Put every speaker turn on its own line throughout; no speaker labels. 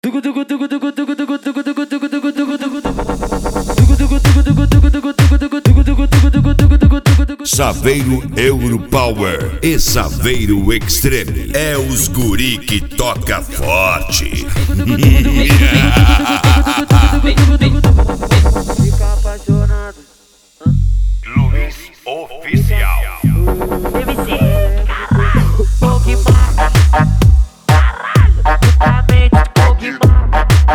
Saveiro Europower e Saveiro Extreme é os guri que toca forte.
Fica apaixonado.
Luiz Oficial.
MC, caralho, Pokémon. Caralho, Pokémon.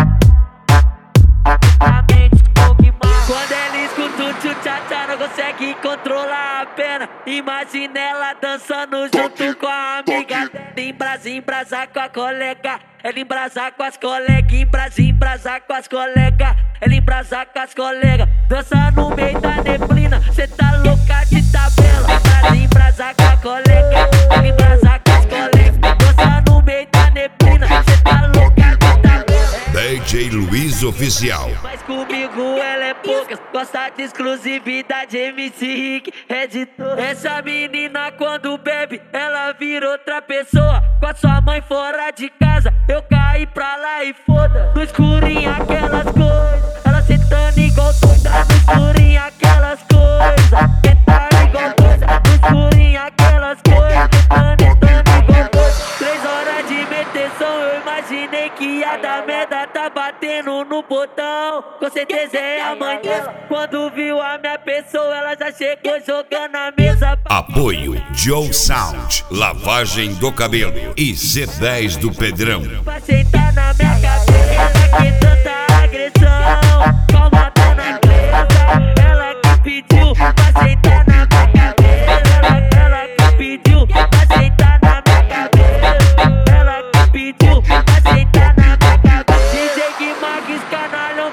Quando ela escuta o tchu-tchá-tchá, não consegue controlar a pena. Imagina ela dançando junto com a amiga. Embrasar com a colega. Ela embrasar com as colegas. Embrasar com as colegas. Ela embrasar com as colegas. Dança no meio da neblina. Cê tá louca de tabela. Embrasar com a colega. Ela embrasar com as colegas. Dança no meio da neblina. Cê tá louca de tabela.
DJ Luiz Oficial.
Mas comigo ela é poucas, gosta de exclusividade, MC Rick, editor. Essa menina quando bebe, ela vira outra pessoa. Com a sua mãe fora de casa, eu caí pra lá e foda. No escurinho aquelas coisas, ela sentando igual doida. No escurinho aquelas coisas, sentando igual doida. No escurinho aquelas coisas, sentando igual doida. 3 horas de meteção, eu imaginei que ia dar merda. Tá batendo no botão, com certeza é a mãe dela. Quando viu a minha pessoa, ela já chegou jogando a mesa.
Apoio Joe Sound, lavagem do cabelo e Z10 do Pedrão.
Pra sentar na minha cabeça, que tanta agressão. Calma, dona Cleusa, ela que pediu pra sentar na minha cabeça. Ela que pediu pra sentar na minha cabeça. Ela que pediu pra sentar na minha cabeça. DJ Guimarães, canalhão.